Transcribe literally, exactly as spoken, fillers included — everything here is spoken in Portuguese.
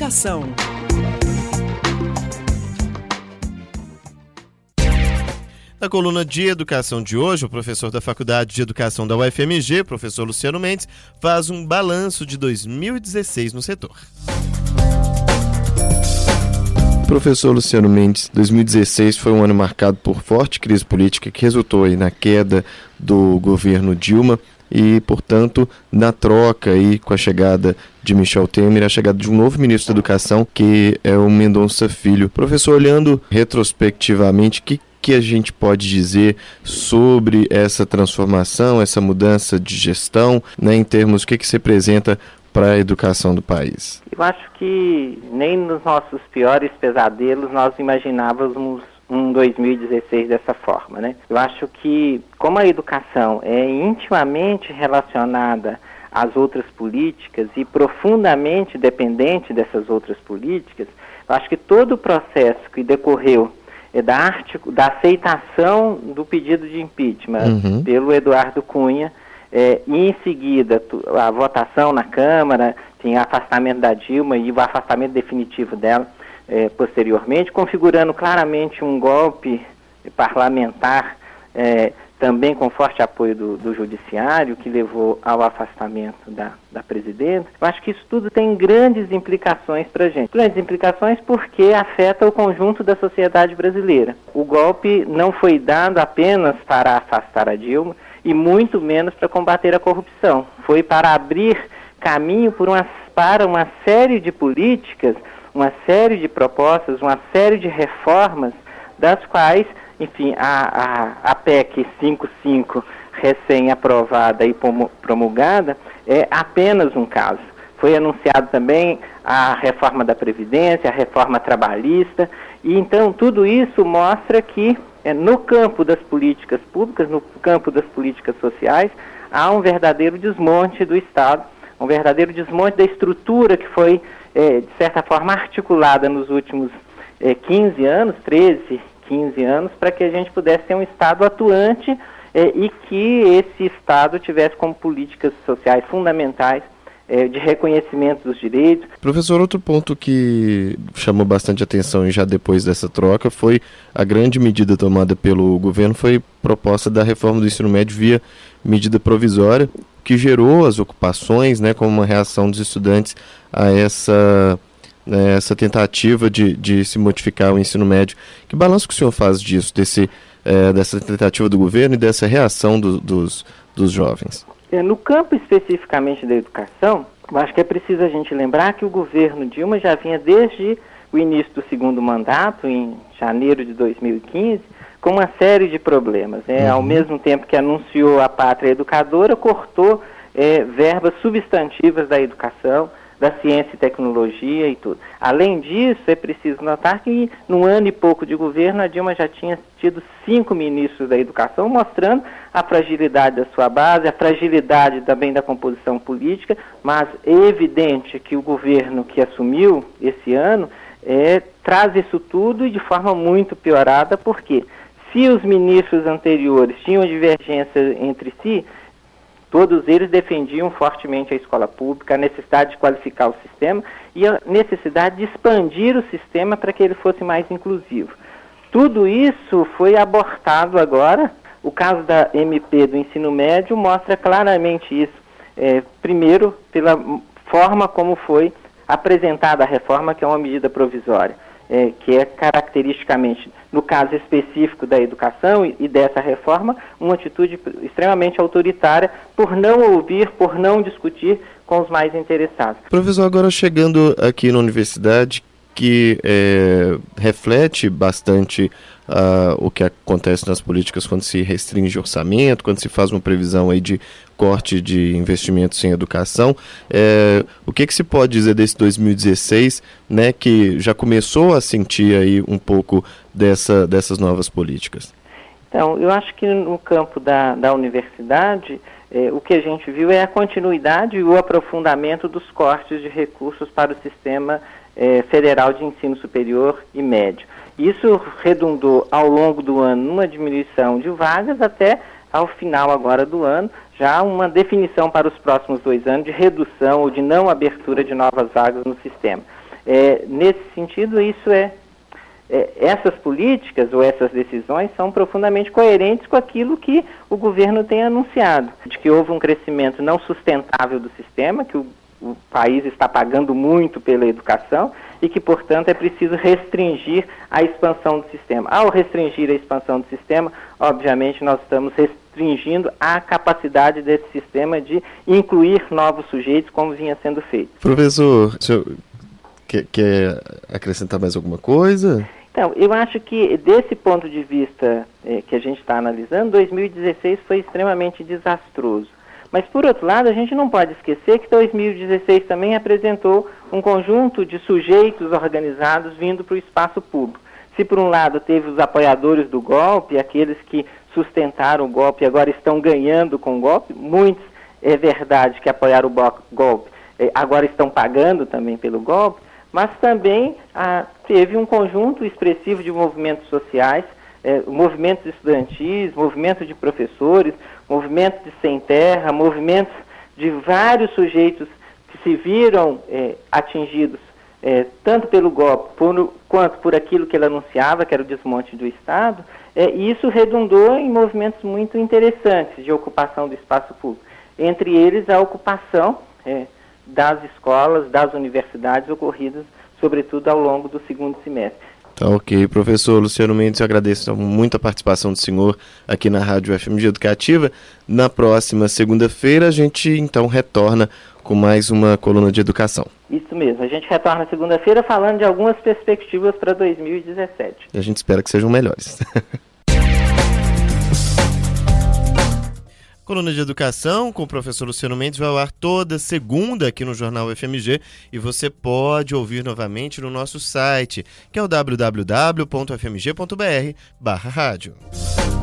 Educação. Na coluna de educação de hoje, o professor da Faculdade de Educação da U F M G, professor Luciano Mendes, faz um balanço de dois mil e dezesseis no setor. Professor Luciano Mendes, dois mil e dezesseis foi um ano marcado por forte crise política que resultou aí na queda do governo Dilma e, portanto, na troca aí com a chegada de Michel Temer, a chegada de um novo ministro da Educação, que é o Mendonça Filho. Professor, olhando retrospectivamente, o que que a gente pode dizer sobre essa transformação, essa mudança de gestão, né, em termos, o que que se apresenta para a educação do país? Eu acho que nem nos nossos piores pesadelos nós imaginávamos um dois mil e dezesseis dessa forma, né? Eu acho que, como a educação é intimamente relacionada às outras políticas e profundamente dependente dessas outras políticas, eu acho que todo o processo que decorreu é da, arte, da aceitação do pedido de impeachment uhum. pelo Eduardo Cunha, é, e em seguida a votação na Câmara, tem afastamento da Dilma e o afastamento definitivo dela é, posteriormente, configurando claramente um golpe parlamentar, é, também com forte apoio do, do Judiciário, que levou ao afastamento da, da presidenta. Eu acho que isso tudo tem grandes implicações para a gente. Grandes implicações porque afeta o conjunto da sociedade brasileira. O golpe não foi dado apenas para afastar a Dilma e muito menos para combater a corrupção. Foi para abrir caminho por uma, para uma série de políticas, uma série de propostas, uma série de reformas, das quais, enfim, a, a, a P E C cinquenta e cinco, recém-aprovada e promulgada, é apenas um caso. Foi anunciado também a reforma da Previdência, a reforma trabalhista, e então tudo isso mostra que é, no campo das políticas públicas, no campo das políticas sociais, há um verdadeiro desmonte do Estado, um verdadeiro desmonte da estrutura que foi, é, de certa forma, articulada nos últimos é, quinze anos, treze, quinze anos, para que a gente pudesse ter um Estado atuante eh, e que esse Estado tivesse como políticas sociais fundamentais eh, de reconhecimento dos direitos. Professor, outro ponto que chamou bastante atenção e já depois dessa troca foi a grande medida tomada pelo governo, foi proposta da reforma do ensino médio via medida provisória, que gerou as ocupações, né, como uma reação dos estudantes a essa... essa tentativa de, de se modificar o ensino médio. Que balanço que o senhor faz disso, desse, é, dessa tentativa do governo e dessa reação do, dos, dos jovens? É, no campo especificamente da educação, eu acho que é preciso a gente lembrar que o governo Dilma já vinha desde o início do segundo mandato, em janeiro de dois mil e quinze, com uma série de problemas. Né? Uhum. Ao mesmo tempo que anunciou a pátria educadora, cortou é, verbas substantivas da educação, da ciência e tecnologia e tudo. Além disso, é preciso notar que num ano e pouco de governo, a Dilma já tinha tido cinco ministros da educação, mostrando a fragilidade da sua base, a fragilidade também da composição política, mas é evidente que o governo que assumiu esse ano é, traz isso tudo e de forma muito piorada, porque se os ministros anteriores tinham divergência entre si, todos eles defendiam fortemente a escola pública, a necessidade de qualificar o sistema e a necessidade de expandir o sistema para que ele fosse mais inclusivo. Tudo isso foi abortado agora. O caso da M P do ensino médio mostra claramente isso. É, primeiro, pela forma como foi apresentada a reforma, que é uma medida provisória. É, que é caracteristicamente, no caso específico da educação e, e dessa reforma, uma atitude extremamente autoritária por não ouvir, por não discutir com os mais interessados. Professor, agora chegando aqui na universidade, que é, reflete bastante uh, o que acontece nas políticas quando se restringe orçamento, quando se faz uma previsão aí de corte de investimentos em educação. É, o que, que se pode dizer desse dois mil e dezesseis, né, que já começou a sentir aí um pouco dessa, dessas novas políticas? Então, eu acho que no campo da, da universidade, eh, o que a gente viu é a continuidade e o aprofundamento dos cortes de recursos para o sistema eh, federal de ensino superior e médio. Isso redundou ao longo do ano numa diminuição de vagas até ao final agora do ano, já uma definição para os próximos dois anos de redução ou de não abertura de novas vagas no sistema. É, nesse sentido, isso é, é, essas políticas ou essas decisões são profundamente coerentes com aquilo que o governo tem anunciado, de que houve um crescimento não sustentável do sistema, que o, o país está pagando muito pela educação e que, portanto, é preciso restringir a expansão do sistema. Ao restringir a expansão do sistema, obviamente, nós estamos restringindo a capacidade desse sistema de incluir novos sujeitos, como vinha sendo feito. Professor, o senhor quer, quer acrescentar mais alguma coisa? Então, eu acho que, desse ponto de vista eh, que a gente está analisando, dois mil e dezesseis foi extremamente desastroso. Mas, por outro lado, a gente não pode esquecer que dois mil e dezesseis também apresentou um conjunto de sujeitos organizados vindo para o espaço público. Se, por um lado, teve os apoiadores do golpe, aqueles que sustentaram o golpe e agora estão ganhando com o golpe, muitos, é verdade, que apoiaram o golpe, eh, agora estão pagando também pelo golpe, mas também ah, teve um conjunto expressivo de movimentos sociais, eh, movimentos estudantis, movimentos de professores, movimentos de sem terra, movimentos de vários sujeitos que se viram eh, atingidos eh, tanto pelo golpe por, quanto por aquilo que ele anunciava, que era o desmonte do Estado, eh, e isso redundou em movimentos muito interessantes de ocupação do espaço público. Entre eles, a ocupação eh, das escolas, das universidades ocorridas, sobretudo ao longo do segundo semestre. Tá ok, professor Luciano Mendes, eu agradeço muito a participação do senhor aqui na Rádio F M G Educativa. Na próxima segunda-feira a gente então retorna com mais uma coluna de educação. Isso mesmo, a gente retorna segunda-feira falando de algumas perspectivas para dois mil e dezessete. E a gente espera que sejam melhores. Coluna de Educação com o professor Luciano Mendes vai ao ar toda segunda aqui no Jornal F M G e você pode ouvir novamente no nosso site, que é o w w w ponto f m g ponto b r barra rádio.